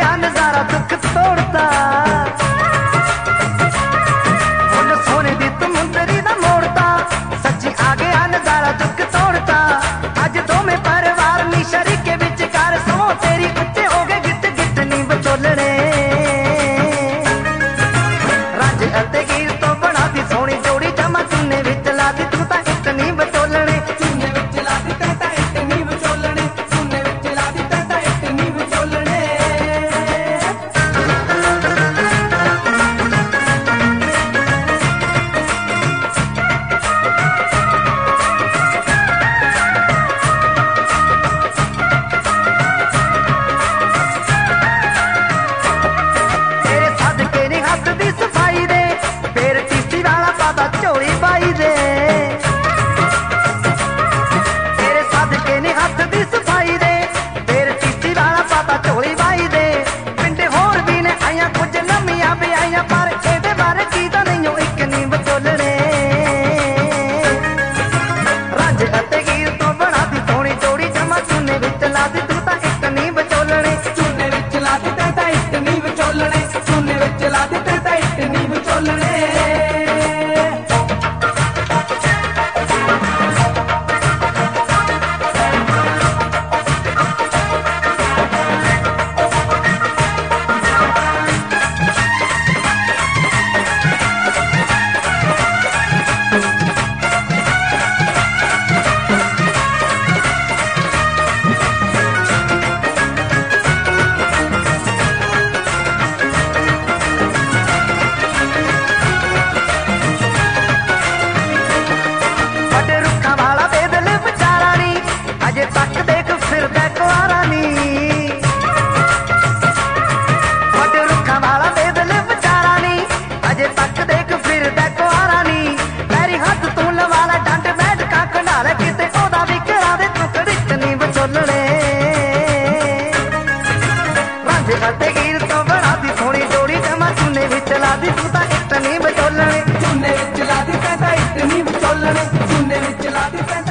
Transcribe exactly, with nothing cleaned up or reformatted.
गया नजारा दुख तोड़ता मुंड सोने दी तू मुंदरी दा मोड़ता सच्ची आ गया नजारा दुख तोड़ता अज दोवें परिवार नी शरीके विच कर सो तेरी उत्ते हो गए गिट गिट नी बचोलने राज अते हीर तो बना दी सोहनी जोड़ी जमा चुन्ने विच ला दी तू तां इट नी बचोलने चुन्ने विच ला दी तैं तां इट नी बचोलने चुन्ने विच ला दी तैं तां इट नी बचोलने तेरे सदके नी हथ दी सफाई दे फिर तीसी वाला पाता झोली पाई दे तेरे सदके नी हथ दी सफाई दे फिर तीसी वाला पाता झोली पाई दे पिंड होर भी ने आईयां कुछ नमियां भी आईयां पर एदे बारे कीदा नहीं इक नी बचोलने रांझ अते हीर तो बना दी सोहनी जोड़ी जमा चुन्ने विच ला दी तू तां इट नी बचोलने चुन्ने विच ला दी तैं तां इट नी बचोलने चुन्ने विच ला दी तैं तां इट नी बचोलने बड़े रुखा वाला बेदल बेचारा नी अजे तक देख फिरदा कुआरा नी बड़े रुखा वाला बेदल बेचारा नी अजे तक देख फिरदा कुआरा नी पैरी हथ तू लवाला डंड बैठ का खंडाले किते ओदा भी करा दे तू कड़ित नी बचोलने रांझ अते हीर तो बना दी सोहनी जोड़ी जमा चुन्ने विच ला दी तू तां इट नी बचोलने चुन्ने विच ला दी तैं तां इट नी बचोलने चुन्ने विच ला दी तैं तां